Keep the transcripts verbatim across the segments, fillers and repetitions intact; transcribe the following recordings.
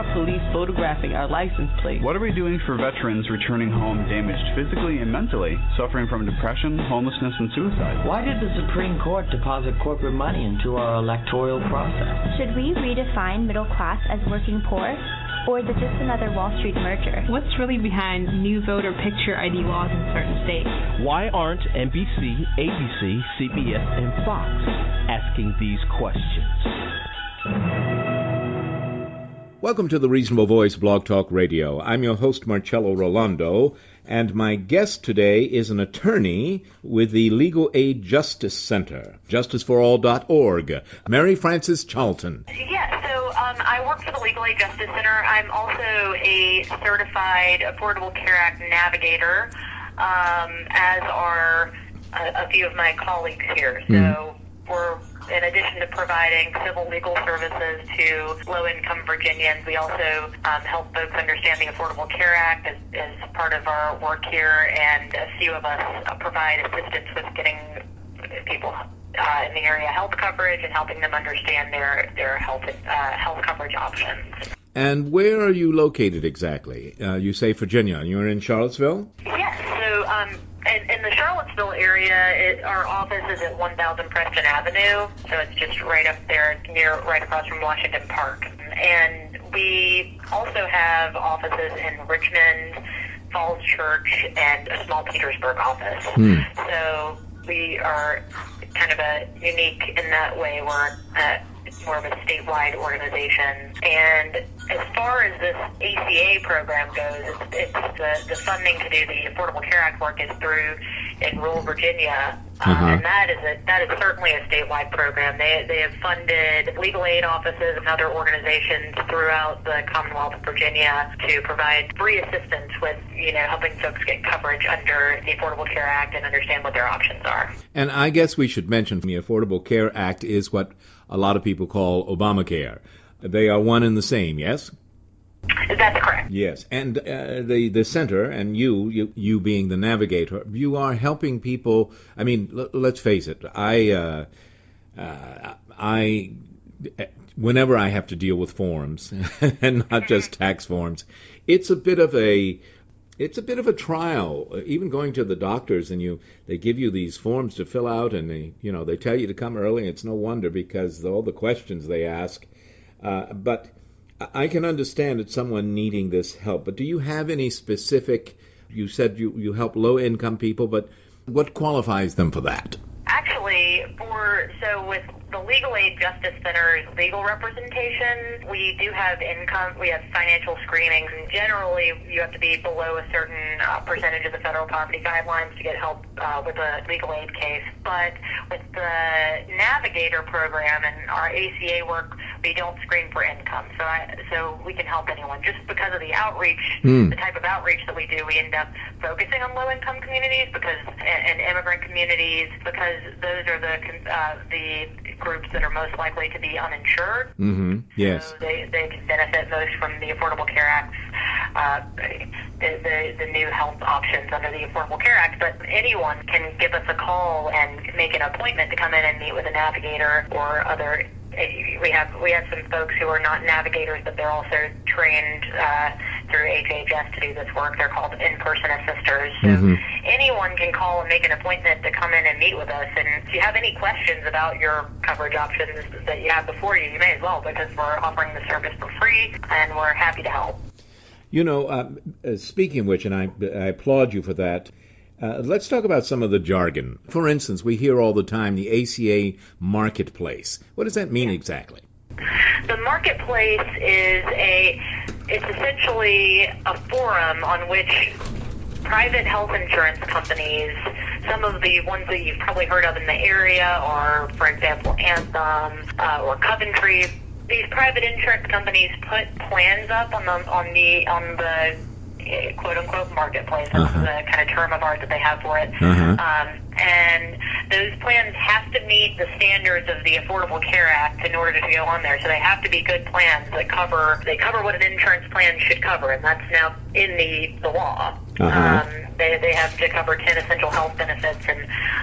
are police photographing our license plates? What are we doing for veterans returning home damaged physically and mentally, suffering from depression, homelessness, and suicide? Why did the Supreme Court deposit corporate money into our electoral process? Should we redefine middle class as working poor? Or is it just another Wall Street merger? What's really behind new voter picture I D laws in certain states? Why aren't N B C, A B C, C B S, and Fox asking these questions? Welcome to the Reasonable Voice Blog Talk Radio. I'm your host, Marcello Rolando, and my guest today is an attorney with the Legal Aid Justice Center, justice for all dot org, Mary Frances Charlton. Yeah, so um, I work for the Legal Aid Justice Center. I'm also a certified Affordable Care Act navigator, um, as are a, a few of my colleagues here. So mm. we're, in addition to providing civil legal services to low-income Virginians, we also um, help folks understand the Affordable Care Act as, as part of our work here, and a few of us uh, provide assistance with getting people uh, in the area health coverage and helping them understand their, their health, uh, health coverage options. And where are you located exactly? Uh, you say Virginia. You're in Charlottesville? Yes. So um, in, in the Charlottesville area, it, our office is at one thousand Preston Avenue. So it's just right up there, near, right across from Washington Park. And we also have offices in Richmond, Falls Church, and a small Petersburg office. Hmm. So we are kind of a unique in that way. We're uh, more of a statewide organization. And as far as this A C A program goes, it's, it's the, the funding to do the Affordable Care Act work is through in rural Virginia. Uh, uh-huh. And that is a, that is certainly a statewide program. They they have funded legal aid offices and other organizations throughout the Commonwealth of Virginia to provide free assistance with, you know, helping folks get coverage under the Affordable Care Act and understand what their options are. And I guess we should mention the Affordable Care Act is what a lot of people call Obamacare. They are one and the same, yes? That's correct. Yes, and uh, the the center and you, you, you being the navigator, you are helping people. I mean, l- let's face it. I, uh, uh, I, whenever I have to deal with forms and not just tax forms, it's a bit of a, it's a bit of a trial. Even going to the doctors and you, they give you these forms to fill out, and they, you know, they tell you to come early. It's no wonder because all the questions they ask, uh, but. I can understand it's someone needing this help, but do you have any specific, you said you, you help low-income people, but what qualifies them for that? Actually, for so with the Legal Aid Justice Center's legal representation, we do have income, we have financial screenings, and generally you have to be below a certain uh, percentage of the federal poverty guidelines to get help uh, with a legal aid case. But with the Navigator program and our A C A work, we don't screen for income, so I, so we can help anyone. Just because of the outreach, mm. the type of outreach that we do, we end up focusing on low-income communities because and, and immigrant communities because those are the uh, the groups that are most likely to be uninsured. Mm-hmm. Yes. So they, they can benefit most from the Affordable Care Act, uh, the, the, the new health options under the Affordable Care Act. But anyone can give us a call and make an appointment to come in and meet with a navigator or other. We have we have some folks who are not navigators, but they're also trained uh, through H H S to do this work. They're called in-person assisters. So mm-hmm. anyone can call and make an appointment to come in and meet with us. And if you have any questions about your coverage options that you have before you, you may as well, because we're offering the service for free, and we're happy to help. You know, uh, speaking of which, and I, I applaud you for that, Uh, let's talk about some of the jargon. For instance, we hear all the time the A C A marketplace. What does that mean yeah. exactly? The marketplace is a, it's essentially a forum on which private health insurance companies, some of the ones that you've probably heard of in the area are, for example, Anthem uh, or Coventry. These private insurance companies put plans up on the, on the, on the quote-unquote marketplace. That's uh-huh. the kind of term of art that they have for it. Uh-huh. Um, and those plans have to meet the standards of the Affordable Care Act in order to go on there. So they have to be good plans that cover, they cover what an insurance plan should cover, and that's now in the, the law. Uh-huh. Um, they, they have to cover ten essential health benefits and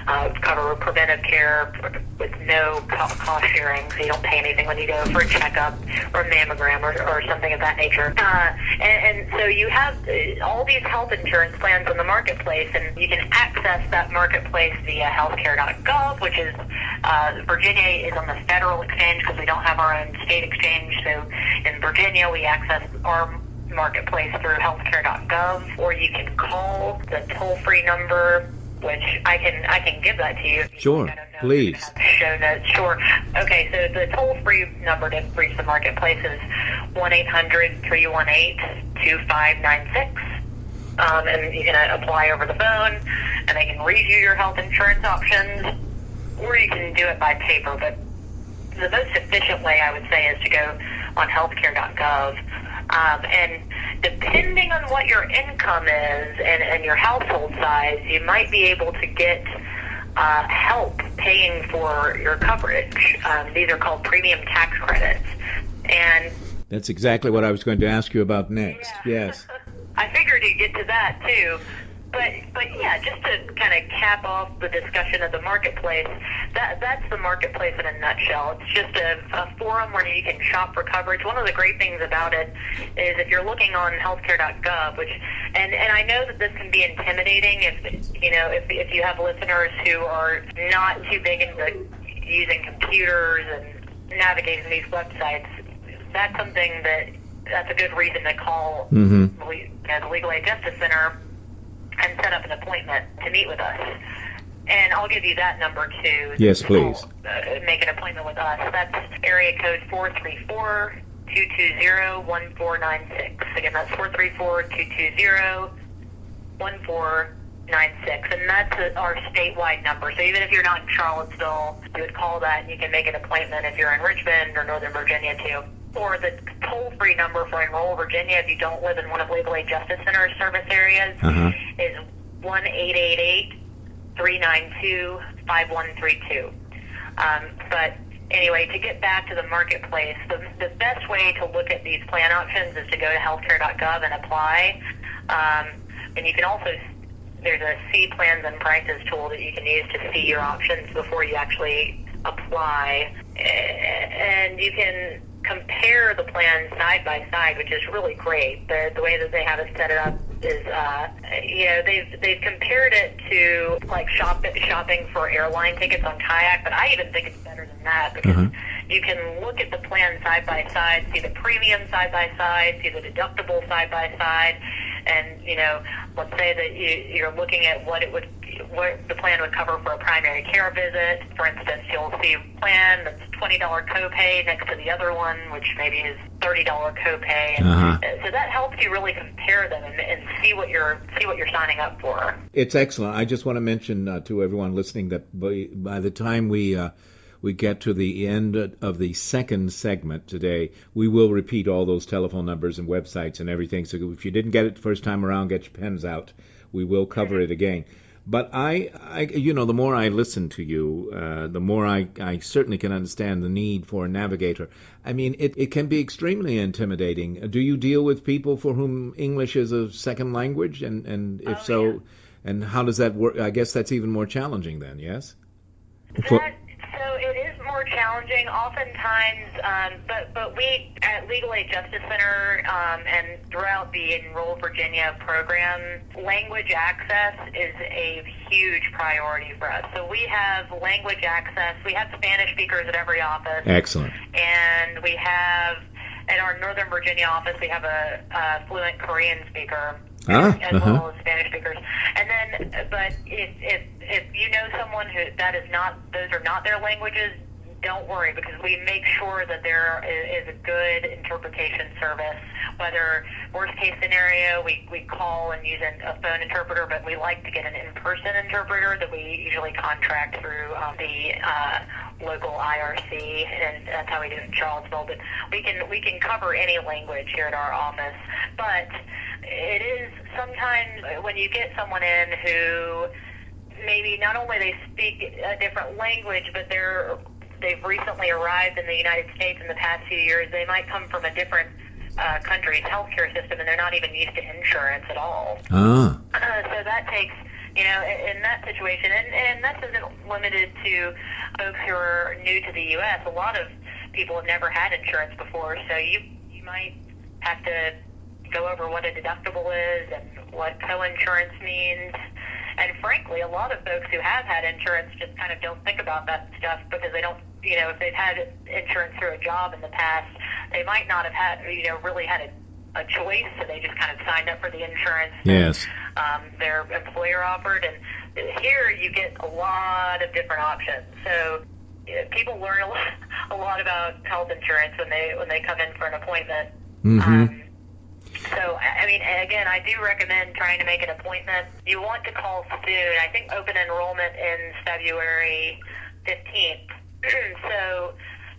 uh, cover preventive care with no co- cost sharing, so you don't pay anything when you go for a checkup or a mammogram or, or something of that nature. Uh, and, and so you have all these health insurance plans in the marketplace, and you can access that marketplace via healthcare dot gov, which is, uh, Virginia is on the federal exchange because we don't have our own state exchange. So in Virginia, we access our marketplace through healthcare dot gov, or you can call the toll-free number, which I can I can give that to you. Sure, I don't know please. if you have show notes. Sure. Okay, so the toll-free number to reach the marketplace is one eight hundred three one eight two five nine six. Um, and you can uh, apply over the phone, and they can read you your health insurance options, or you can do it by paper. But the most efficient way, I would say, is to go on healthcare dot gov. Um, and depending on what your income is and, and your household size, you might be able to get uh, help paying for your coverage. Um, these are called premium tax credits. And that's exactly what I was going to ask you about next. Yeah. Yes. I figured you'd get to that, too. But, but yeah, just to kind of cap off the discussion of the marketplace, that that's the marketplace in a nutshell. It's just a, a forum where you can shop for coverage. One of the great things about it is if you're looking on healthcare dot gov, which, and, and I know that this can be intimidating if, you know, if, if you have listeners who are not too big into using computers and navigating these websites. That's something that, that's a good reason to call mm-hmm. you know, the Legal Aid Justice Center and set up an appointment to meet with us. And I'll give you that number, too. Yes, please. Uh, make an appointment with us. That's area code four three four, two two zero, one four nine six. Again, that's four three four, two two zero, one four nine six. And that's a, our statewide number. So even if you're not in Charlottesville, you would call that and you can make an appointment if you're in Richmond or Northern Virginia, too. Or the toll-free number for Enroll Virginia, if you don't live in one of Legal Aid Justice Center's service areas, uh-huh. is one eight eight eight, three nine two, five one three two. Um, but anyway, to get back to the marketplace, the, the best way to look at these plan options is to go to healthcare dot gov and apply. Um, and you can also, there's a See Plans and Prices tool that you can use to see your options before you actually apply. And you can compare the plans side by side, which is really great. The the way that they have it set it up is, uh, you know, they've they've compared it to like shop, shopping for airline tickets on Kayak, but I even think it's better than that because uh-huh. you can look at the plan side by side, see the premium side by side, see the deductible side by side, and you know, let's say that you, you're looking at what it would, what the plan would cover for a primary care visit. For instance, you'll see a plan that's twenty dollars copay next to the other one, which maybe is thirty dollars copay. And uh-huh. So that helps you really compare them and, and see what you're see what you're signing up for. It's excellent. I just want to mention uh, to everyone listening that by, by the time we uh, we get to the end of the second segment today, we will repeat all those telephone numbers and websites and everything. So if you didn't get it the first time around, get your pens out. We will cover mm-hmm. it again. But I, I, you know, the more I listen to you, uh, the more I, I certainly can understand the need for a navigator. I mean, it, it can be extremely intimidating. Do you deal with people for whom English is a second language? And, and if oh, so, yeah. and how does that work? I guess that's even more challenging then, yes? That, so it is more challenging oftentimes, um, but, but we at Legal Aid Justice Center um, and throughout the Enroll Virginia program, language access is a huge priority for us. So we have language access. We have Spanish speakers at every office. Excellent. And we have, at our Northern Virginia office, we have a, a fluent Korean speaker. Ah, as uh-huh. well as Spanish speakers. And then, but if, if, if you know someone who, that is not, those are not their languages, don't worry, because we make sure that there is a good interpretation service. Whether worst case scenario, we, we call and use a phone interpreter, but we like to get an in-person interpreter that we usually contract through um, the uh, local I R C, and that's how we do it in Charlottesville. But we can we can cover any language here at our office. But it is sometimes when you get someone in who maybe not only they speak a different language, but they're they've recently arrived in the United States in the past few years. They might come from a different uh, country's healthcare system, and they're not even used to insurance at all. Ah. Uh, so that takes you know, in, in that situation, and, and that isn't limited to folks who are new to the U S. A lot of people have never had insurance before, so you you might have to go over what a deductible is and what co-insurance means. And frankly, a lot of folks who have had insurance just kind of don't think about that stuff because they don't, you know, if they've had insurance through a job in the past, they might not have had, you know, really had a, a choice, so they just kind of signed up for the insurance Yes. that um, their employer offered. And here you get a lot of different options. So uh, people learn a lot, a lot about health insurance when they when they come in for an appointment. Mm-hmm. Um, So, I mean, again, I do recommend trying to make an appointment. You want to call soon. I think open enrollment ends February fifteenth. So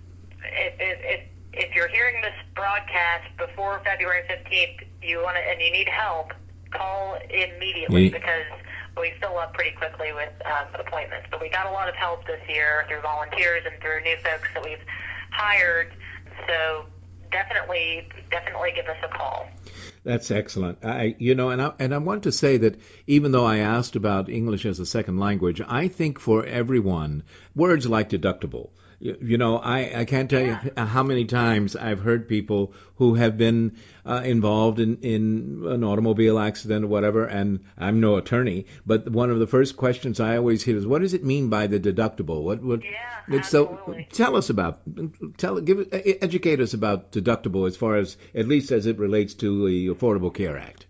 if, if, if, if you're hearing this broadcast before February fifteenth, you want to, and you need help, call immediately Yeah. because we fill up pretty quickly with um, appointments. But we got a lot of help this year through volunteers and through new folks that we've hired. So definitely, definitely give us a call. That's excellent. I, you know, and I, and I want to say that even though I asked about English as a second language, I think for everyone, words like deductible. You, you know, I, I can't tell Yeah. you how many times I've heard people who have been uh, involved in, in an automobile accident or whatever, and I'm no attorney, but one of the first questions I always hear is, what does it mean by the deductible? What, what, Yeah, it's so, absolutely. tell us about, tell, give, educate us about deductible as far as, at least as it relates to the Affordable Care Act.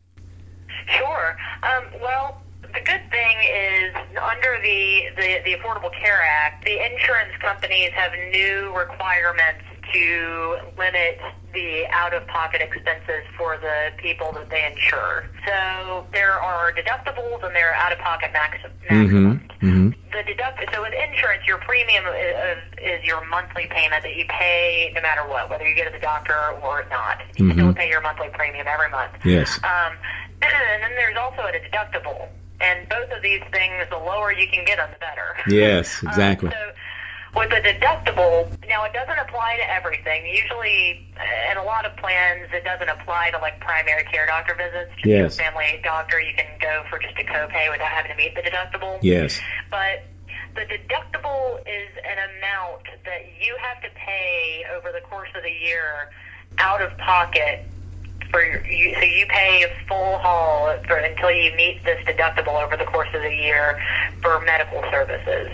Sure. Um, well, the good thing is under the, the, the Affordable Care Act, the insurance companies have new requirements to limit the out-of-pocket expenses for the people that they insure. So there are deductibles and there are out-of-pocket max- maximums. Mm-hmm. Mm-hmm. The deduct so with insurance, your premium is, is your monthly payment that you pay no matter what, whether you go to the doctor or not. You Mm-hmm. still pay your monthly premium every month. Yes. Um, and then there's also a deductible. And both of these things, the lower you can get them, the better. Yes, exactly. Um, so with a deductible, now it doesn't apply to everything. Usually, in a lot of plans, it doesn't apply to like primary care doctor visits. Just Yes. your family doctor, you can go for just a copay without having to meet the deductible. Yes. But the deductible is an amount that you have to pay over the course of the year out of pocket. For you, so you pay full haul for, until you meet this deductible over the course of the year for medical services.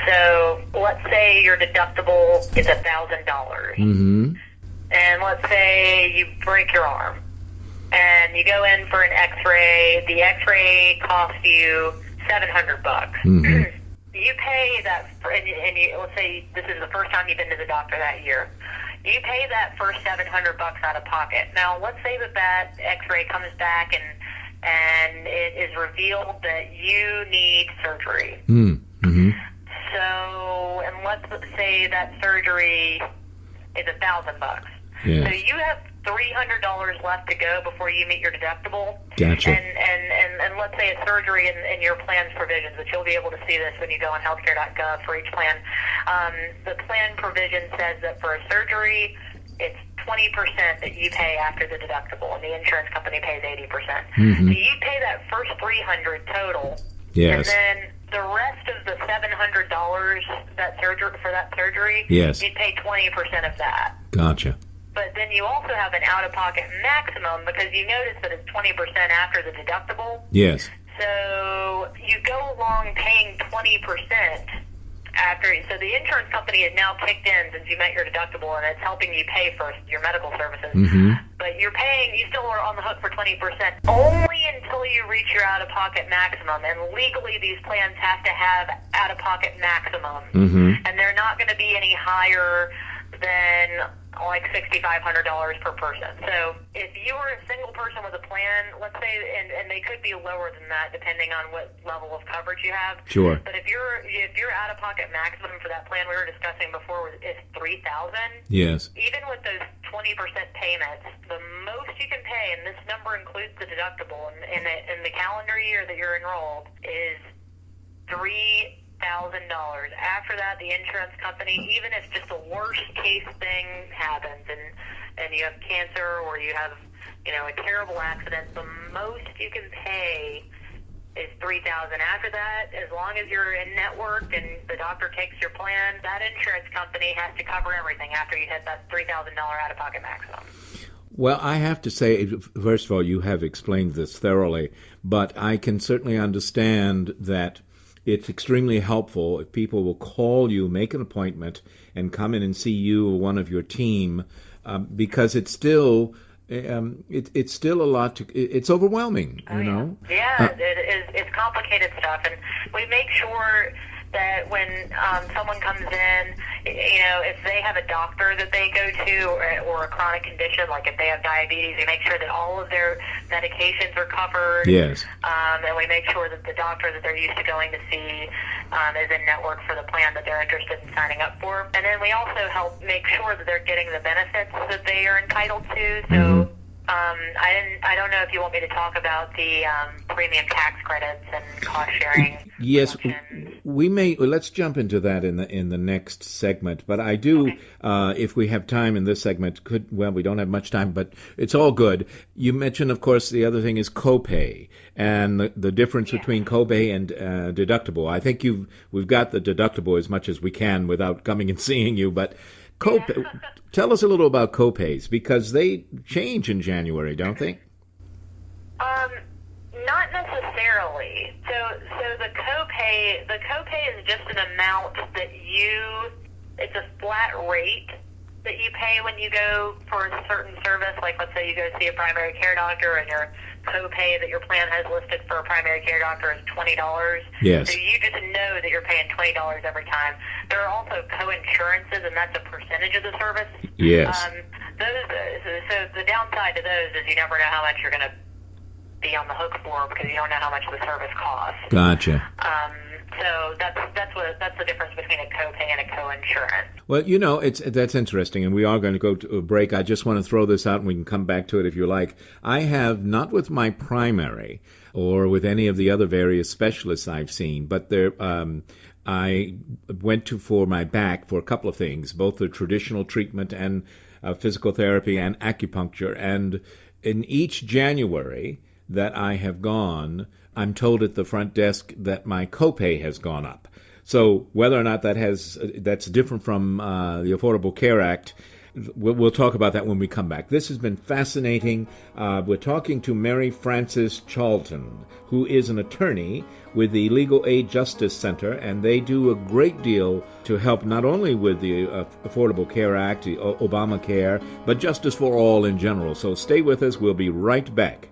So let's say your deductible is a thousand dollars, Mm-hmm. and let's say you break your arm, and you go in for an X-ray. The X-ray costs you seven hundred bucks. Mm-hmm. You pay that, for, and, and you, let's say this is the first time you've been to the doctor that year. You pay that first seven hundred bucks out of pocket. Now, let's say that that X-ray comes back and and it is revealed that you need surgery. Mm-hmm. So, and let's say that surgery is a thousand bucks. Yes. So you have three hundred dollars left to go before you meet your deductible. Gotcha. And and, and, and let's say a surgery in, in your plan's provisions, which you'll be able to see this when you go on healthcare dot gov for each plan. Um, the plan provision says that for a surgery, it's twenty percent that you pay after the deductible, and the insurance company pays eighty percent. Mm-hmm. So you pay that first three hundred dollars total. Yes. And then the rest of the seven hundred dollars that surgery for that surgery, Yes. you'd pay twenty percent of that. Gotcha. But then you also have an out-of-pocket maximum because you notice that it's twenty percent after the deductible. Yes. So you go along paying twenty percent after. So the insurance company is now kicked in since you met your deductible, and it's helping you pay for your medical services. Mm-hmm. But you're paying, you still are on the hook for twenty percent only until you reach your out-of-pocket maximum. And legally, these plans have to have out-of-pocket maximums. Mm-hmm. And they're not going to be any higher than like six thousand five hundred dollars per person. So if you were a single person with a plan, let's say, and, and they could be lower than that depending on what level of coverage you have. Sure. But if you're if your out-of-pocket maximum for that plan we were discussing before is three thousand dollars, Yes. even with those twenty percent payments, the most you can pay, and this number includes the deductible, in, in, the, in the calendar year that you're enrolled, is three thousand dollars. After that, the insurance company, even if just the worst case thing happens and and you have cancer or you have, you know, a terrible accident, the most you can pay is three thousand dollars. After that, as long as you're in network and the doctor takes your plan, that insurance company has to cover everything after you hit that three thousand dollars out-of-pocket maximum. Well, I have to say, first of all, you have explained this thoroughly, but I can certainly understand that it's extremely helpful if people will call you, make an appointment, and come in and see you or one of your team, um, because it's still um, it, it's still a lot to. It's overwhelming, oh, you yeah. know. Yeah, uh, it is. It's complicated stuff, and we make sure that when um, someone comes in, you know, if they have a doctor that they go to or, or a chronic condition, like if they have diabetes, we make sure that all of their medications are covered. Yes. Um, and we make sure that the doctor that they're used to going to see um, is in network for the plan that they're interested in signing up for. And then we also help make sure that they're getting the benefits that they are entitled to. So. Mm-hmm. Um, I didn't. I don't know if you want me to talk about the um, premium tax credits and cost sharing. Yes, reductions. we may. Well, let's jump into that in the in the next segment. But I do, Okay. uh, if we have time in this segment, could well, we don't have much time, but it's all good. You mentioned, of course, the other thing is copay and the, the difference Yeah. between copay and uh, deductible. I think you've we've got the deductible as much as we can without coming and seeing you, but. Copay, Yeah. tell us a little about copays, because they change in January, don't they? Um, not necessarily. So, so the copay, the copay is just an amount that you. It's a flat rate that you pay when you go for a certain service. Like, let's say you go see a primary care doctor, and your copay that your plan has listed for a primary care doctor is twenty dollars. Yes. So you just know that you're paying twenty dollars every time. There are also co-insurances, and that's a percentage of the service. Yes. Um, those. So, so the downside to those is you never know how much you're going to be on the hook for because you don't know how much the service costs. Gotcha. Um, so that's that's what that's the difference between a copay and a co-insurance. Well, you know, it's that's interesting, and we are going to go to a break. I just want to throw this out, and we can come back to it if you like. I have, not with my primary or with any of the other various specialists I've seen, but there, um, I went to for my back for a couple of things, both the traditional treatment and uh, physical therapy and acupuncture. And in each January that I have gone, I'm told at the front desk that my copay has gone up. So whether or not that has that's different from uh, the Affordable Care Act, we'll, we'll talk about that when we come back. This has been fascinating. Uh, we're talking to Mary Frances Charlton, who is an attorney with the Legal Aid Justice Center, and they do a great deal to help not only with the uh, Affordable Care Act, the o- Obamacare, but justice for all in general. So stay with us. We'll be right back.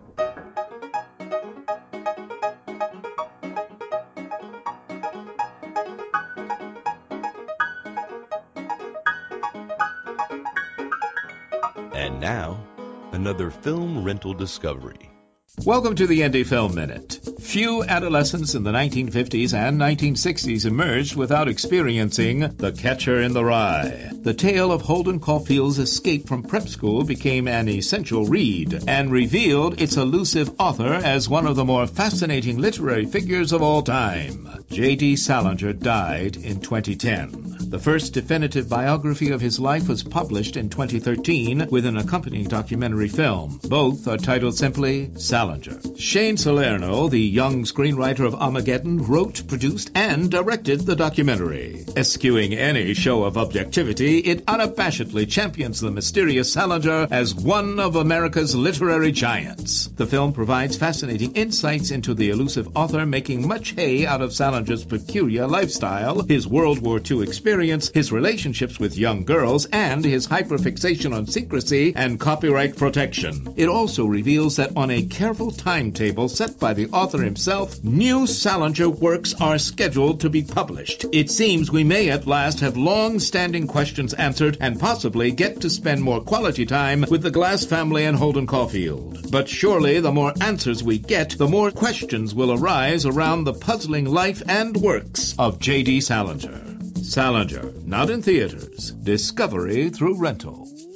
And now, another film rental discovery. Welcome to the Indie Film Minute. Few adolescents in the nineteen fifties and nineteen sixties emerged without experiencing The Catcher in the Rye. The tale of Holden Caulfield's escape from prep school became an essential read and revealed its elusive author as one of the more fascinating literary figures of all time. J D Salinger died in twenty ten. The first definitive biography of his life was published in twenty thirteen with an accompanying documentary film. Both are titled simply Salinger. Shane Salerno, the young screenwriter of Armageddon, wrote, produced, and directed the documentary. Eschewing any show of objectivity, it unabashedly champions the mysterious Salinger as one of America's literary giants. The film provides fascinating insights into the elusive author, making much hay out of Salinger's peculiar lifestyle, his World War Two experience, his relationships with young girls, and his hyperfixation on secrecy and copyright protection. It also reveals that on a careful timetable set by the author himself, new Salinger works are scheduled to be published. It seems we may at last have long-standing questions answered and possibly get to spend more quality time with the Glass family and Holden Caulfield. But surely the more answers we get, the more questions will arise around the puzzling life and works of J D Salinger. Salinger, not in theaters. Discovery through rental.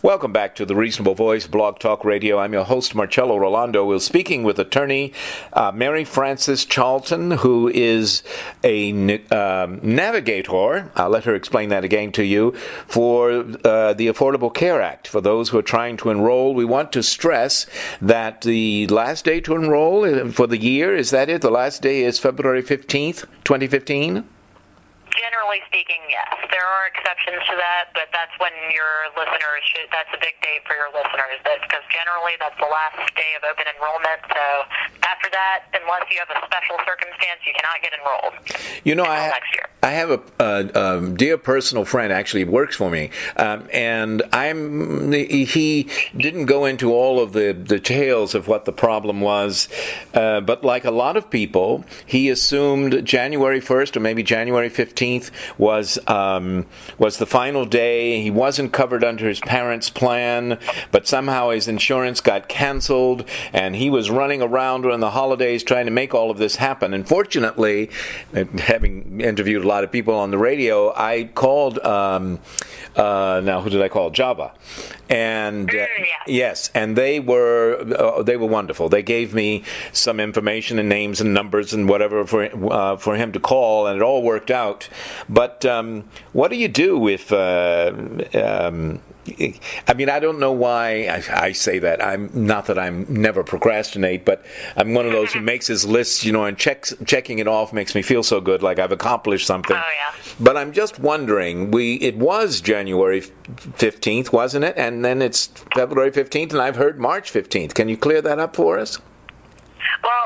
Welcome back to The Reasonable Voice, Blog Talk Radio. I'm your host, Marcello Rolando. We're speaking with attorney uh, Mary Frances Charlton, who is a um, navigator, I'll let her explain that again to you, for uh, the Affordable Care Act. For those who are trying to enroll, we want to stress that the last day to enroll for the year, is that it? The last day is February fifteenth, twenty fifteen? Generally speaking, yes. There are exceptions to that, but that's when your listeners should, that's a big day for your listeners, because generally that's the last day of open enrollment. So after that, unless you have a special circumstance, you cannot get enrolled. You know, I, next year. I have a, a, a dear personal friend, actually works for me, um, and I'm he didn't go into all of the details of what the problem was, uh, but like a lot of people, he assumed January first or maybe January fifteenth was um, was the final day. He wasn't covered under his parents' plan, but somehow his insurance got canceled, and he was running around during the holidays trying to make all of this happen. And fortunately, having interviewed a lot of people on the radio, I called, um, uh, now who did I call? Java. And uh, yes, and they were uh, they were wonderful. They gave me some information and names and numbers and whatever for uh, for him to call, and it all worked out. But um, what do you do if? Uh, um, I mean, I don't know why I, I say that. I'm not that I'm never procrastinate, but I'm one of those who makes his lists, you know, and checks checking it off makes me feel so good, like I've accomplished something. Oh yeah. But I'm just wondering. We it was January fifteenth, wasn't it? And then it's February fifteenth, and I've heard March fifteenth. Can you clear that up for us? Well,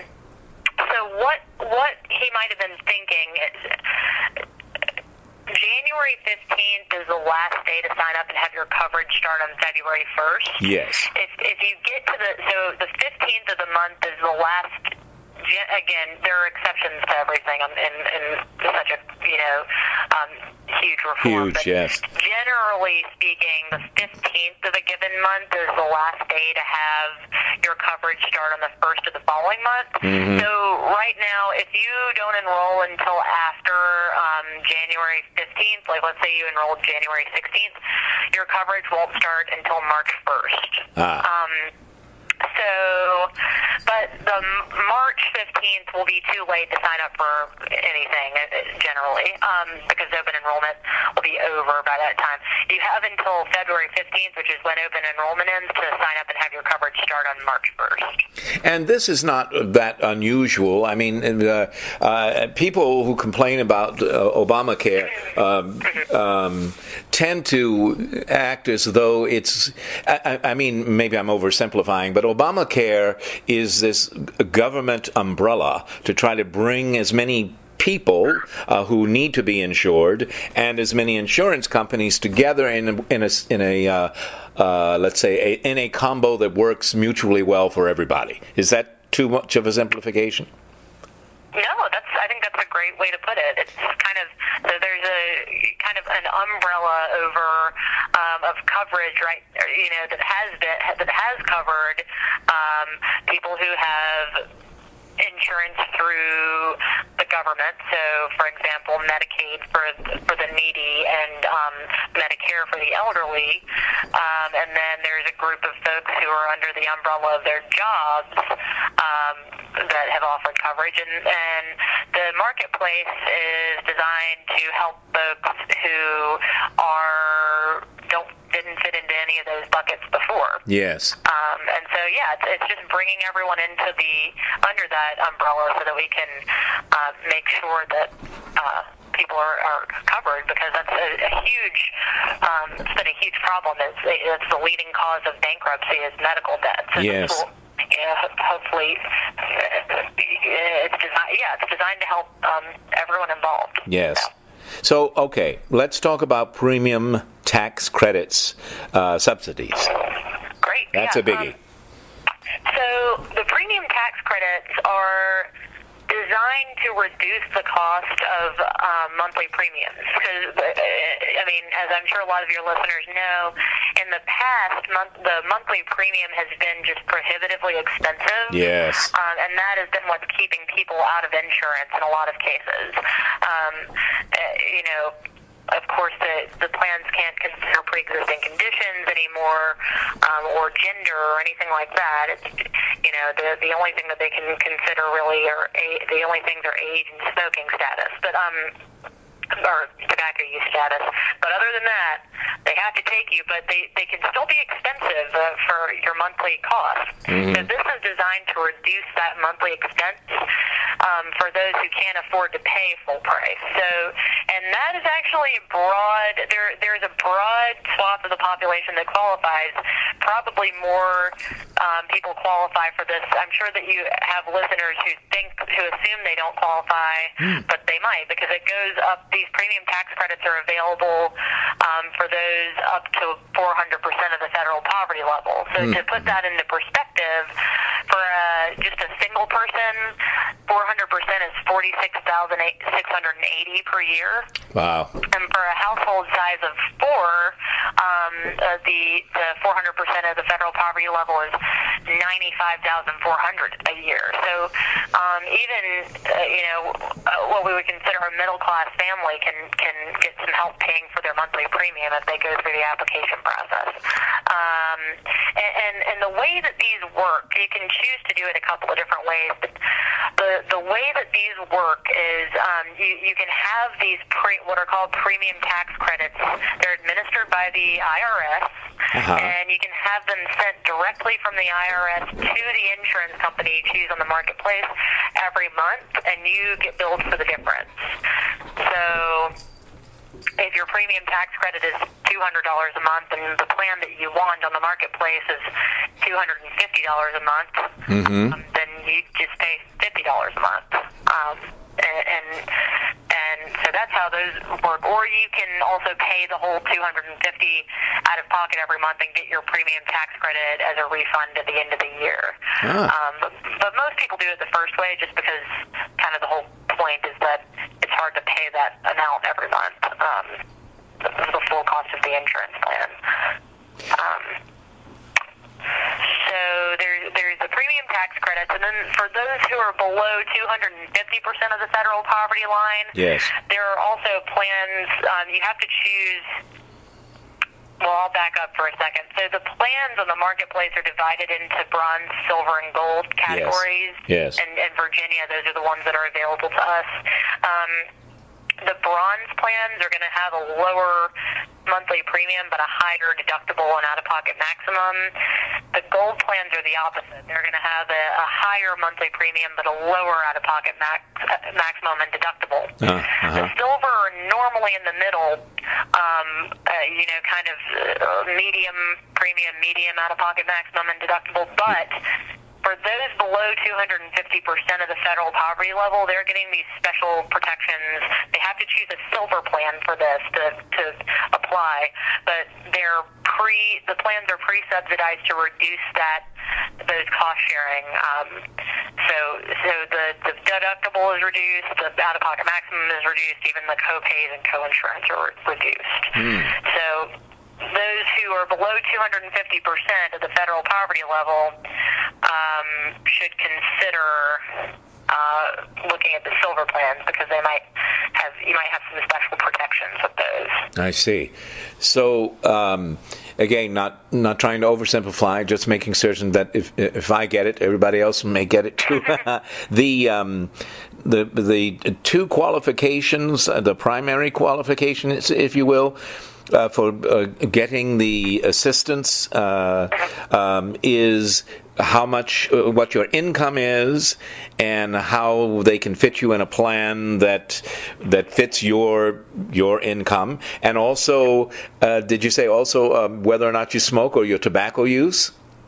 so what what he might have been thinking is January fifteenth is the last day to sign up and have your coverage start on February first. Yes. If if you get to the so the fifteenth of the month is the last. Again, there are exceptions to everything in, in, in such a, you know, um, huge reform. Huge, but yes. Generally speaking, the fifteenth of a given month is the last day to have your coverage start on the first of the following month. Mm-hmm. So right now, if you don't enroll until after um, January fifteenth, like let's say you enrolled January sixteenth, your coverage won't start until March first. Ah. Um, So, but the March fifteenth will be too late to sign up for anything, generally, um, because open enrollment will be over by that time. You have until February fifteenth, which is when open enrollment ends, to sign up and have your coverage start on March first. And this is not that unusual. I mean, uh, uh, people who complain about uh, Obamacare um, um, tend to act as though it's, I, I mean, maybe I'm oversimplifying, but Obamacare is this government umbrella to try to bring as many people uh, who need to be insured and as many insurance companies together in a, in a, in a uh, uh, let's say, a, in a combo that works mutually well for everybody. Is that too much of a simplification? No, that's. I think that's a great way to put it. It's kind of so there's a kind of an umbrella over um, of coverage, right? You know, that has been that has covered um, people who have insurance through the government. So, for example, Medicaid for for the needy and um, Medicare for the elderly. Um, and then there's a group of folks who are under the umbrella of their jobs um, that have offered coverage. And, and the marketplace is designed to help folks who are don't didn't fit into any of those buckets before. Yes. Um, and so, yeah, it's, it's just bringing everyone into the under that umbrella so that we can uh, make sure that uh, people are, are covered, because that's a, a huge, um, it's been a huge problem. It's, it's the leading cause of bankruptcy is medical debt. So yes. Will, you know, hopefully, it's designed. Yeah, it's designed to help um, everyone involved. Yes. So. So, okay, let's talk about premium tax credits, uh, subsidies. Great. That's yeah, a biggie. Um, so the premium tax credits are designed to reduce the cost of um, monthly premiums. Because, I mean, as I'm sure a lot of your listeners know, in the past, month, the monthly premium has been just prohibitively expensive. Yes. Um, and that has been what's keeping people out of insurance in a lot of cases. Um, uh, you know, of course, the, the plans can't consider pre-existing conditions anymore, um, or gender or anything like that. It's, you know, the the only thing that they can consider really are a, the only things are age and smoking status. But um. or tobacco use status. But other than that, they have to take you, but they, they can still be expensive uh, for your monthly cost. Mm-hmm. So this is designed to reduce that monthly expense um, for those who can't afford to pay full price. So, and that is actually broad, there there's a broad swath of the population that qualifies. Probably more um, people qualify for this. I'm sure that you have listeners who think, who assume they don't qualify, mm. but they might, because it goes up. These premium tax credits are available um, for those up to four hundred percent of the federal poverty level. So mm. to put that into perspective, for uh, just a single person, four hundred percent is forty-six thousand six hundred eighty per year. Wow. And for a household size of four, um, uh, the, the four hundred percent of the federal poverty level is ninety-five thousand four hundred a year. So um, even, uh, you know, uh, what we would consider a middle-class family can, can get some help paying for their monthly premium if they go through the application process. Um, and, and, and the way that these work, you can choose to do it a couple of different ways, but the, the way that these work is um, you, you can have these pre, what are called premium tax credits. They're administered by the I R S, uh-huh. and you can have them sent directly from the I R S to the insurance company you choose on the marketplace every month, and you get billed for the difference. So if your premium tax credit is two hundred dollars a month and the plan that you want on the marketplace is two hundred fifty dollars a month, mm-hmm. um, then you just pay fifty dollars a month. Um, and, and and so that's how those work. Or you can also pay the whole two hundred fifty dollars out of pocket every month and get your premium tax credit as a refund at the end of the year. Ah. Um, but, but most people do it the first way just because kind of the whole point is that it's hard to pay that amount every month, um, the, the full cost of the insurance plan. Um, so there, there's the premium tax credits, and then for those who are below two hundred fifty percent of the federal poverty line, yes. there are also plans, um, you have to choose. Well, I'll back up for a second. So the plans on the marketplace are divided into bronze, silver, and gold categories. Yes. Yes. And in Virginia, those are the ones that are available to us. Um, the bronze plans are going to have a lower monthly premium but a higher deductible and out-of-pocket maximum. The gold plans are the opposite. They're going to have a, a higher monthly premium but a lower out-of-pocket max, uh, maximum and deductible. Uh, uh-huh. The silver are normally in the middle, um, uh, you know, kind of uh, medium premium, medium out-of-pocket maximum and deductible, but for those below two hundred fifty percent of the federal poverty level, they're getting these special protections. They have to choose a silver plan for this to, to apply, but they're pre, the plans are pre-subsidized to reduce that, those cost sharing. Um, so so the, the deductible is reduced, the out-of-pocket maximum is reduced, even the co-pays and co-insurance are reduced. Mm. So those who are below two hundred fifty percent of the federal poverty level um, should consider uh, looking at the silver plans because they might have you might have some special protections with those. I see. So um, again, not not trying to oversimplify, just making certain that if if I get it, everybody else may get it too. the um, the the two qualifications, uh, the primary qualifications, if you will. Uh, for uh, getting the assistance uh, um, is how much, uh, what your income is, and how they can fit you in a plan that that fits your your income, and also, uh, did you say also um, whether or not you smoke or your tobacco use?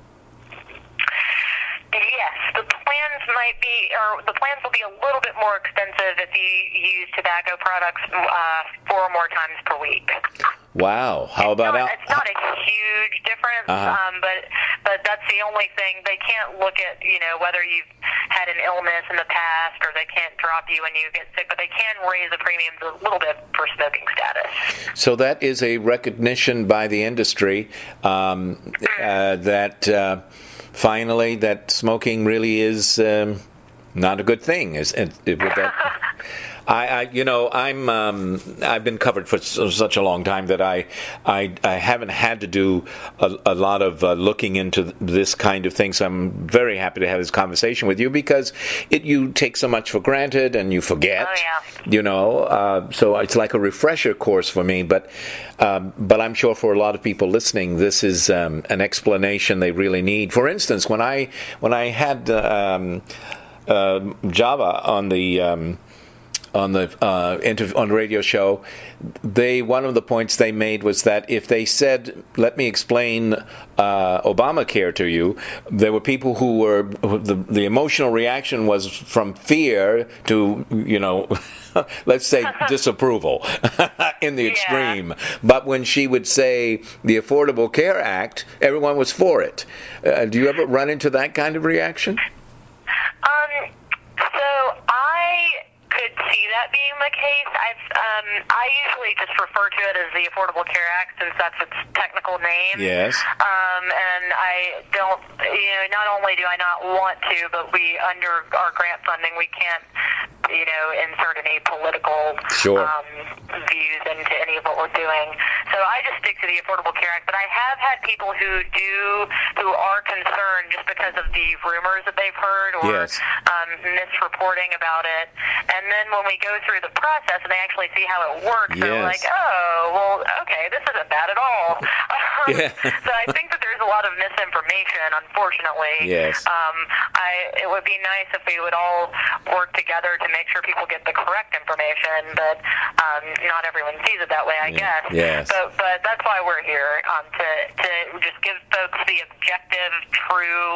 Yes, the plans might be, or the plans will be a little bit more expensive if you use tobacco products uh, four or more times per week. Wow! How it's about not, out? It's not a huge difference, uh-huh. um, but but that's the only thing. They can't look at you know whether you've had an illness in the past, or they can't drop you when you get sick, but they can raise the premiums a little bit for smoking status. So that is a recognition by the industry um, uh, that uh, finally that smoking really is um, not a good thing. Is it, it, would that? I, I, you know, I'm, um, I've been covered for s- such a long time that I, I, I haven't had to do a, a lot of uh, looking into this kind of thing. So I'm very happy to have this conversation with you because it, you take so much for granted and you forget. Oh, yeah. You know, uh, so it's like a refresher course for me. But, um, but I'm sure for a lot of people listening, this is um, an explanation they really need. For instance, when I, when I had um, uh, Java on the um, on the uh, interv- on the radio show, they one of the points they made was that if they said, "Let me explain uh, Obamacare to you," there were people who were the the emotional reaction was from fear to, you know, let's say disapproval in the extreme. Yeah. But when she would say the Affordable Care Act, everyone was for it. Uh, do you ever run into that kind of reaction? Um, so I could see that being the case. I've, um, I usually just refer to it as the Affordable Care Act since that's its technical name. Yes. Um, and I don't, you know, not only do I not want to, but we, under our grant funding, we can't, you know, insert any political Sure. um, views into any of what we're doing. So I just stick to the Affordable Care Act. But I have had people who do, who are concerned just because of the rumors that they've heard or Yes. um, misreporting about it. And then when we go through the process and they actually see how it works, they're Yes. like, oh, well, okay, this isn't bad at all. Um, Yeah. so I think that there's a lot of misinformation, unfortunately. Yes. Um, I, it would be nice if we would all work together to make sure people get the correct information, but um, not everyone sees it that way, I Yeah. guess. Yes. But, but that's why we're here, um, to, to just give folks the objective, true,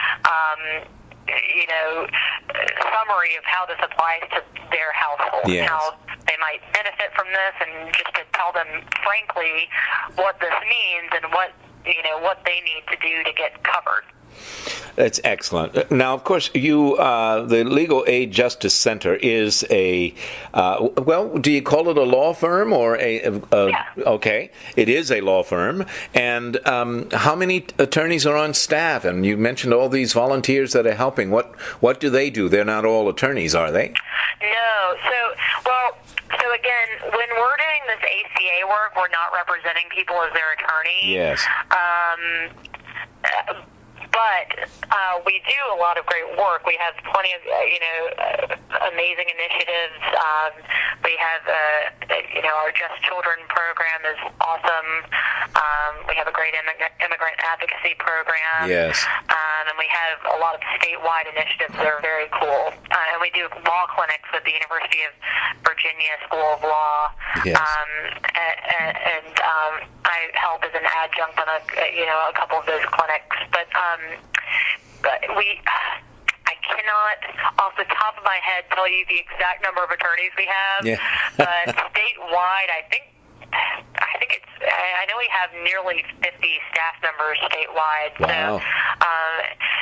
um, you know, summary of how this applies to their household, Yes. how they might benefit from this, and just to tell them frankly what this means and what, you know, what they need to do to get covered. That's excellent. Now, of course, you uh, the Legal Aid Justice Center is a uh, well. Do you call it a law firm or a? a, a Yeah. Okay, it is a law firm. And um, how many attorneys are on staff? And you mentioned all these volunteers that are helping. What what do they do? They're not all attorneys, are they? No. So, well, so again, when we're doing this A C A work, we're not representing people as their attorney. Yes. Um, uh, but uh, we do a lot of great work. We have plenty of, uh, you know, uh, amazing initiatives. Um, we have, uh, you know, our Just Children program is awesome. Um, we have a great immig- immigrant advocacy program. Yes. Um, and we have a lot of statewide initiatives that are very cool. Uh, and we do law clinics at the University of Virginia School of Law. Yes. Um, and and um, I help as an adjunct on a, you know, a couple of those clinics. But um, but we, I cannot, off the top of my head, tell you the exact number of attorneys we have. Yeah. But statewide, I think, I think it's, I know we have nearly fifty staff members statewide. Wow. So, um,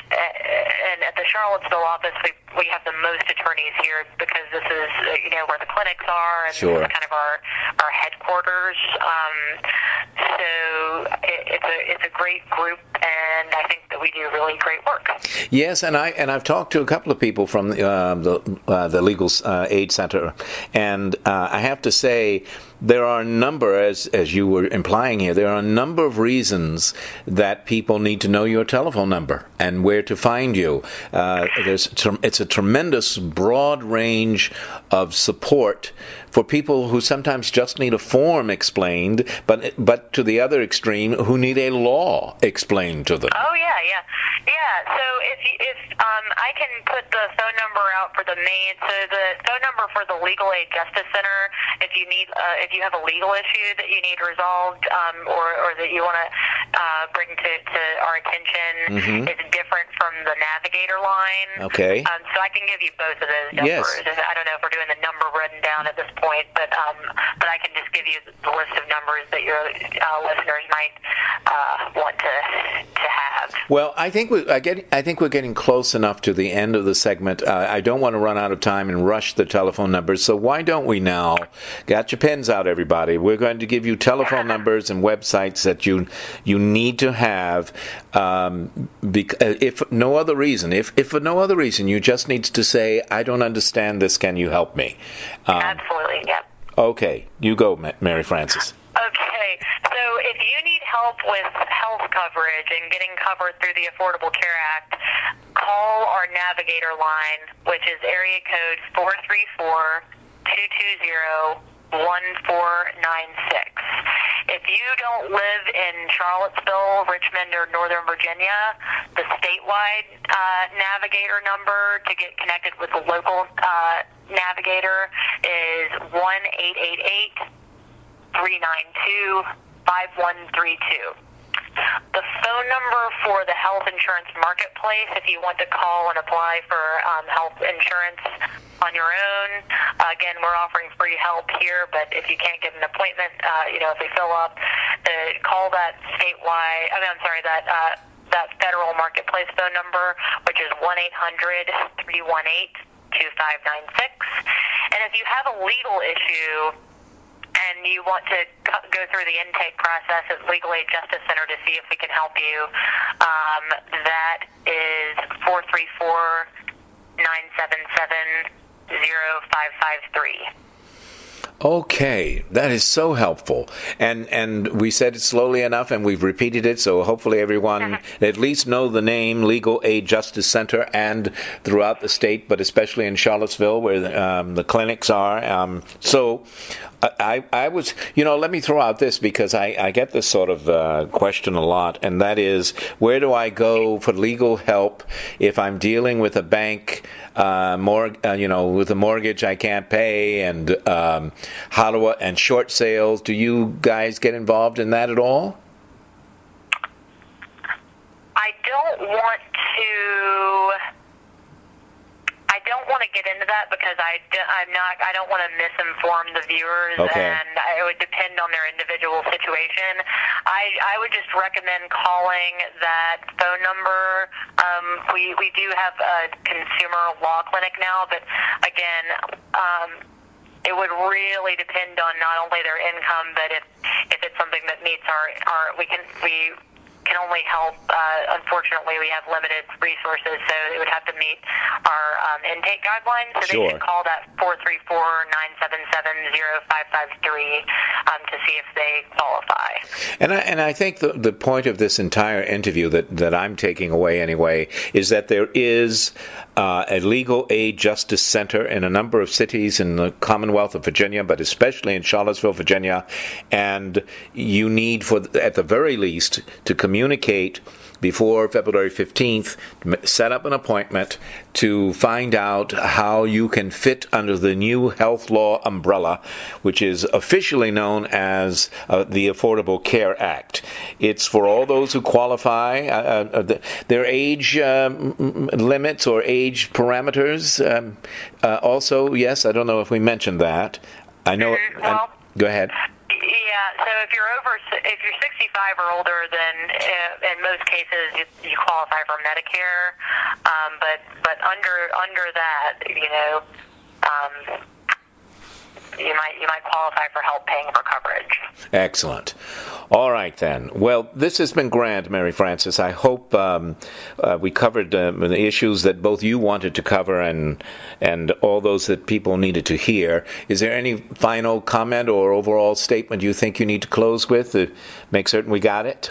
and at the Charlottesville office, we we have the most attorneys here because this is, you know, where the clinics are, and Sure. this is kind of our our headquarters. Um, so it, it's a it's a great group, and I think that we do really great work. Yes, and I and I've talked to a couple of people from uh, the uh, the Legal uh, Aid Center, and uh, I have to say there are a number, as as you were implying here, there are a number of reasons that people need to know your telephone number and where to find you. Uh, there's it's a tremendous broad range of support for people who sometimes just need a form explained, but but to the other extreme, who need a law explained to them. Oh yeah, yeah, yeah. So if you- if um, I can put the phone number out for the main, so the phone number for the Legal Aid Justice Center, if you need, uh, if you have a legal issue that you need resolved, um, or or that you want to uh, bring to to our attention, Mhm. is different from the Navigator line. Okay. Um, so I can give you both of those numbers. Yes. I don't know if we're doing the number written down at this point, but um, but I can just give you the list of numbers that your uh, listeners might uh, want to to have. that. Well, I think we I get I think we're getting close enough to the end of the segment. Uh, I don't want to run out of time and rush the telephone numbers. So why don't we now? Got your pens out, everybody. We're going to give you telephone numbers and websites that you you need to have. Um, bec- if no other reason, if if for no other reason, you just need to say, "I don't understand this. Can you help me?" Um, Absolutely. Yep. Okay, you go, Mary Frances. Okay, so if you need help with health coverage and getting covered through the Affordable Care Act, call our Navigator line, which is area code four three four, two two zero, one four nine six. If you don't live in Charlottesville, Richmond, or Northern Virginia, the statewide uh, Navigator number to get connected with the local uh, Navigator is one eight eight eight, three nine two, five one three two. The phone number for the health insurance marketplace, if you want to call and apply for um, health insurance on your own, uh, again, we're offering free help here, but if you can't get an appointment, uh, you know, if they fill up, uh, call that statewide, I mean, I'm sorry, that uh, that federal marketplace phone number, which is one eight hundred, three one eight, two five nine six. And if you have a legal issue and you want to go through the intake process at Legal Aid Justice Center to see if we can help you, um, that is four three four, nine seven seven, zero five five three. Okay, that is so helpful. And and we said it slowly enough, and we've repeated it, so hopefully everyone uh-huh. at least know the name Legal Aid Justice Center, and throughout the state, but especially in Charlottesville where um, the clinics are. Um, so I, I was, you know, let me throw out this, because I, I get this sort of uh, question a lot, and that is, where do I go for legal help if I'm dealing with a bank, uh, mor- uh, you know, with a mortgage I can't pay, and um, how do I, and short sales? Do you guys get involved in that at all? I don't want to. I don't want to get into that because I, I'm not, I don't want to misinform the viewers, okay. and it would depend on their individual situation. I, I would just recommend calling that phone number. Um, we, we do have a consumer law clinic now, but again, um, it would really depend on not only their income, but if, if it's something that meets our, our we can, we, can only help. Uh, unfortunately, we have limited resources, so it would have to meet our um, intake guidelines. So sure. They should call that four three four, nine seven seven, zero five five three um, to see if they qualify. And I, and I think the, the point of this entire interview that, that I'm taking away anyway is that there is uh, a Legal Aid Justice Center in a number of cities in the Commonwealth of Virginia, but especially in Charlottesville, Virginia, and you need, for at the very least, to communicate communicate before February fifteenth, set up an appointment to find out how you can fit under the new health law umbrella, which is officially known as uh, the Affordable Care Act. It's for all those who qualify. Uh, uh, their age um, limits or age parameters. Um, uh, also, yes, I don't know if we mentioned that. I know. Mm-hmm. Well, I, go ahead. Yeah, so if you're over, if you're sixty-five or older, then uh, in most cases you, you qualify for Medicare. Um, but but under under that, you know, um, you might you might qualify for help paying for coverage. Excellent. All right, then. Well, this has been grand, Mary Frances. I hope um, uh, we covered uh, the issues that both you wanted to cover and and all those that people needed to hear. Is there any final comment or overall statement you think you need to close with to make certain we got it?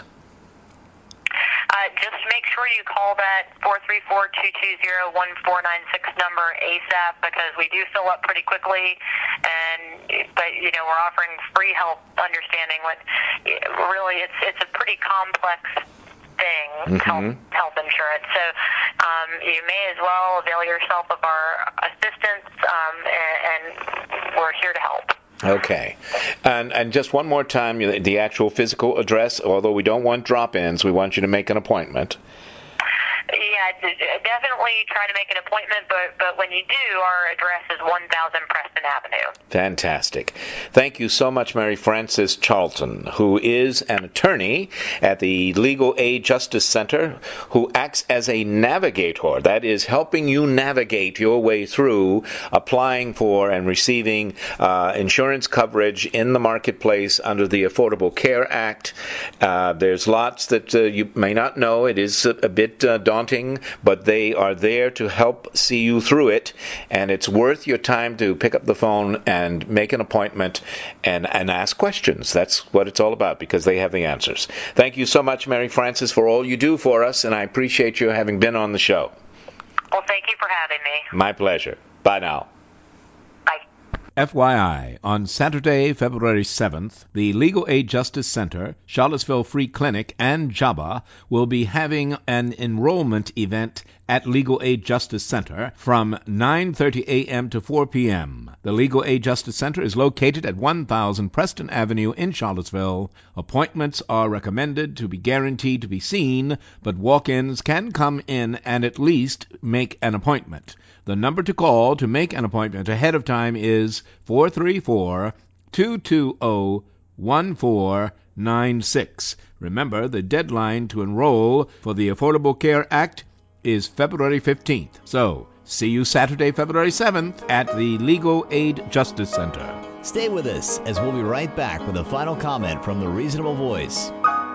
Uh, just make sure you call that four three four, two two zero, one four nine six number ASAP, because we do fill up pretty quickly, and but you know we're offering free help understanding what really it's it's a pretty complex thing, mm-hmm. health, health insurance. So um, you may as well avail yourself of our assistance, um, and, and we're here to help. Okay. And and just one more time, the actual physical address, although we don't want drop-ins, we want you to make an appointment. Yeah, definitely try to make an appointment, but, but when you do, our address is one thousand Preston Avenue. Fantastic. Thank you so much, Mary Frances Charlton, who is an attorney at the Legal Aid Justice Center, who acts as a navigator. That is helping you navigate your way through applying for and receiving uh, insurance coverage in the marketplace under the Affordable Care Act. Uh, there's lots that uh, you may not know. It is a, a bit uh, daunting, but they are there to help see you through it, and it's worth your time to pick up the phone and make an appointment and, and ask questions. That's what it's all about, because they have the answers. Thank you so much, Mary Frances, for all you do for us, and I appreciate you having been on the show. Well, thank you for having me. My pleasure. Bye now. F Y I, on Saturday, February seventh, the Legal Aid Justice Center, Charlottesville Free Clinic, and J A B A will be having an enrollment event at Legal Aid Justice Center from nine thirty a.m. to four p.m. The Legal Aid Justice Center is located at one thousand Preston Avenue in Charlottesville. Appointments are recommended to be guaranteed to be seen, but walk-ins can come in and at least make an appointment. The number to call to make an appointment ahead of time is four three four, two two zero, one four nine six. Remember, the deadline to enroll for the Affordable Care Act is February fifteenth. So, see you Saturday, February seventh at the Legal Aid Justice Center. Stay with us as we'll be right back with a final comment from the Reasonable Voice.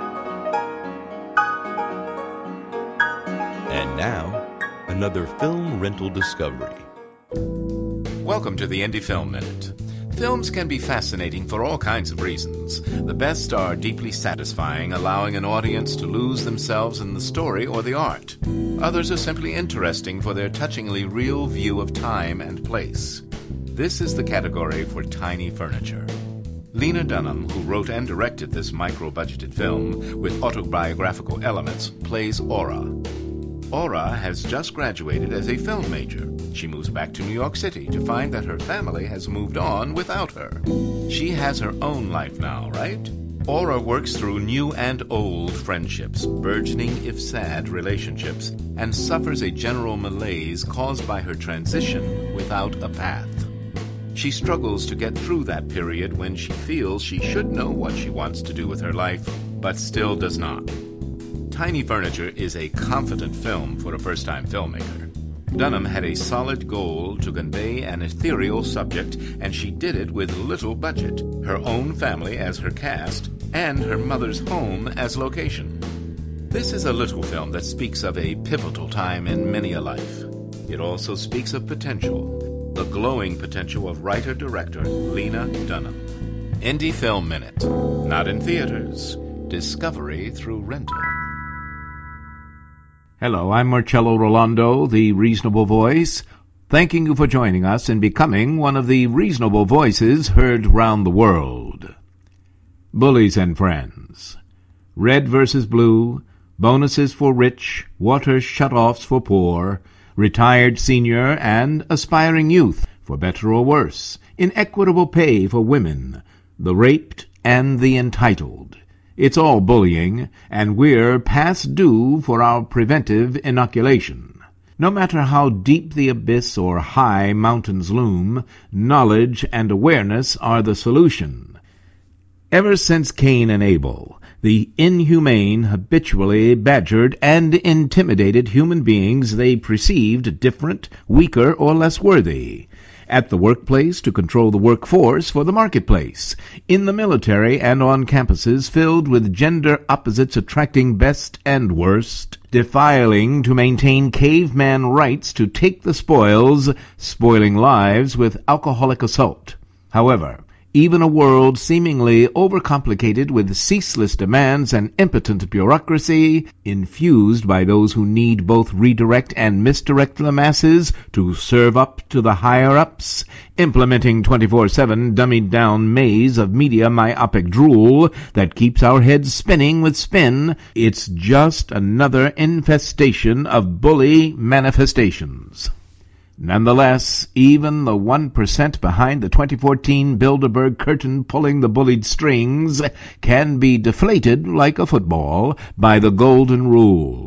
And now, another film rental discovery. Welcome to the Indie Film Minute. Films can be fascinating for all kinds of reasons. The best are deeply satisfying, allowing an audience to lose themselves in the story or the art. Others are simply interesting for their touchingly real view of time and place. This is the category for tiny furniture. Lena Dunham, who wrote and directed this micro-budgeted film with autobiographical elements, plays Aura. Aura has just graduated as a film major. She moves back to New York City to find that her family has moved on without her. She has her own life now, right? Aura works through new and old friendships, burgeoning if sad relationships, and suffers a general malaise caused by her transition without a path. She struggles to get through that period when she feels she should know what she wants to do with her life, but still does not. Tiny Furniture is a confident film for a first-time filmmaker. Dunham had a solid goal to convey an ethereal subject, and she did it with little budget, her own family as her cast, and her mother's home as location. This is a little film that speaks of a pivotal time in many a life. It also speaks of potential, the glowing potential of writer-director Lena Dunham. Indie Film Minute. Not in theaters. Discovery through rental. Hello, I'm Marcello Rolando, the Reasonable Voice, thanking you for joining us and becoming one of the reasonable voices heard round the world. Bullies and friends. Red versus blue, bonuses for rich, water shutoffs for poor, retired senior and aspiring youth, for better or worse, inequitable pay for women, the raped and the entitled. It's all bullying, and we're past due for our preventive inoculation. No matter how deep the abyss or high mountains loom, knowledge and awareness are the solution. Ever since Cain and Abel, the inhumane habitually badgered and intimidated human beings they perceived different, weaker, or less worthy. At the workplace to control the workforce for the marketplace, in the military and on campuses filled with gender opposites attracting best and worst, defiling to maintain caveman rights to take the spoils, spoiling lives with alcoholic assault. However, even a world seemingly overcomplicated with ceaseless demands and impotent bureaucracy, infused by those who need both redirect and misdirect the masses to serve up to the higher-ups, implementing twenty-four seven dummied-down maze of media myopic drool that keeps our heads spinning with spin, it's just another infestation of bully manifestations. Nonetheless, even the one percent behind the twenty fourteen Bilderberg curtain pulling the bullied strings can be deflated like a football by the golden rule.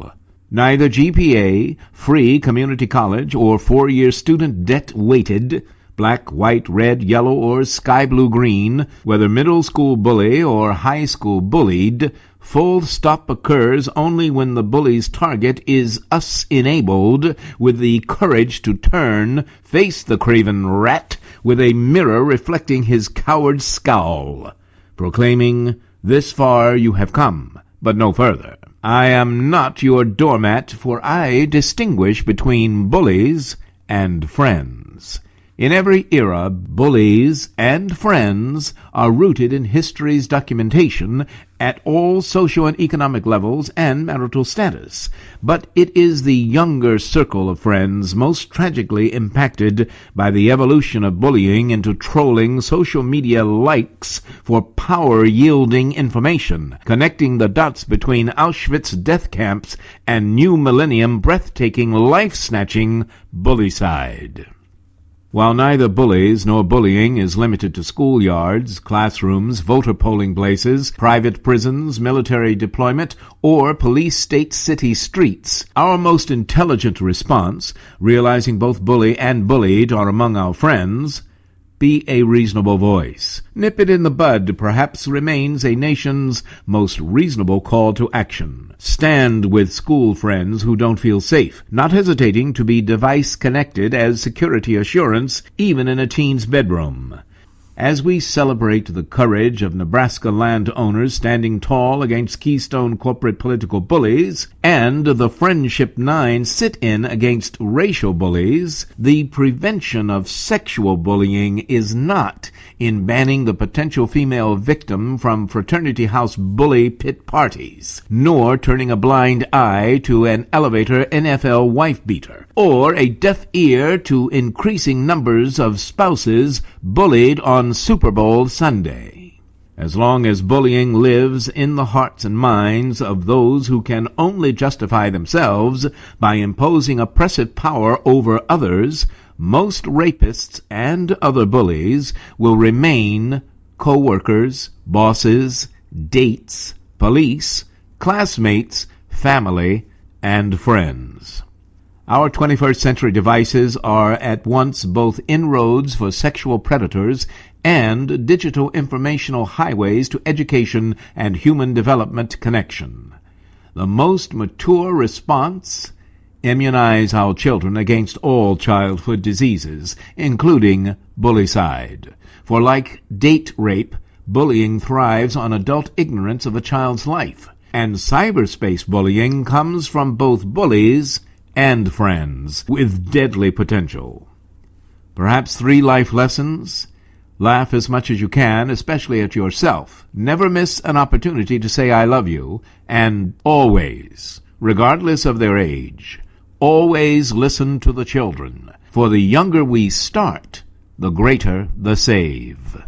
Neither G P A, free community college, or four-year student debt weighted, black, white, red, yellow, or sky blue green, whether middle school bully or high school bullied, full stop occurs only when the bully's target is us-enabled with the courage to turn, face the craven rat with a mirror reflecting his coward scowl, proclaiming, "This far you have come, but no further. I am not your doormat, for I distinguish between bullies and friends." In every era, bullies and friends are rooted in history's documentation at all social and economic levels and marital status. But it is the younger circle of friends most tragically impacted by the evolution of bullying into trolling social media likes for power-yielding information, connecting the dots between Auschwitz death camps and new millennium breathtaking life-snatching bullycide. While neither bullies nor bullying is limited to schoolyards, classrooms, voter polling places, private prisons, military deployment, or police state city streets, our most intelligent response, realizing both bully and bullied are among our friends, be a reasonable voice. Nip it in the bud perhaps remains a nation's most reasonable call to action. Stand with school friends who don't feel safe, not hesitating to be device-connected as security assurance even in a teen's bedroom. As we celebrate the courage of Nebraska landowners standing tall against Keystone corporate political bullies, and the Friendship Nine sit-in against racial bullies, the prevention of sexual bullying is not in banning the potential female victim from fraternity house bully pit parties, nor turning a blind eye to an elevator N F L wife-beater, or a deaf ear to increasing numbers of spouses bullied on Super Bowl Sunday. As long as bullying lives in the hearts and minds of those who can only justify themselves by imposing oppressive power over others, most rapists and other bullies will remain co-workers, bosses, dates, police, classmates, family, and friends. Our twenty-first century devices are at once both inroads for sexual predators and digital informational highways to education and human development connection. The most mature response: immunize our children against all childhood diseases, including bullycide. For like date rape, bullying thrives on adult ignorance of a child's life, and cyberspace bullying comes from both bullies and friends with deadly potential. Perhaps three life lessons: laugh as much as you can, especially at yourself. Never miss an opportunity to say I love you, and always, regardless of their age, always listen to the children, for the younger we start, the greater the save.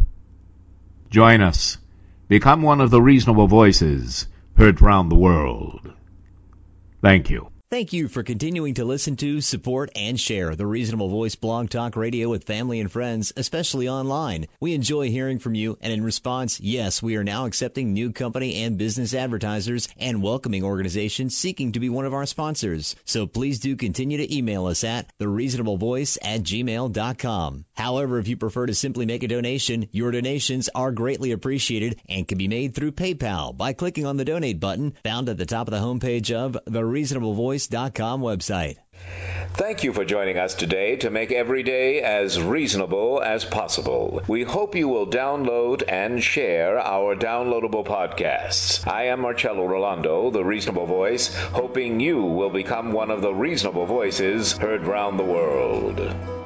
Join us. Become one of the reasonable voices heard round the world. Thank you. Thank you for continuing to listen to, support, and share the Reasonable Voice Blog Talk Radio with family and friends, especially online. We enjoy hearing from you, and in response, yes, we are now accepting new company and business advertisers and welcoming organizations seeking to be one of our sponsors. So please do continue to email us at the reasonable voice at gmail dot com. However, if you prefer to simply make a donation, your donations are greatly appreciated and can be made through PayPal by clicking on the donate button found at the top of the homepage of the reasonable voice dot com website. Thank you for joining us today to make every day as reasonable as possible. We hope you will download and share our downloadable podcasts. I am Marcello Rolando, the Reasonable Voice, hoping you will become one of the reasonable voices heard round the world.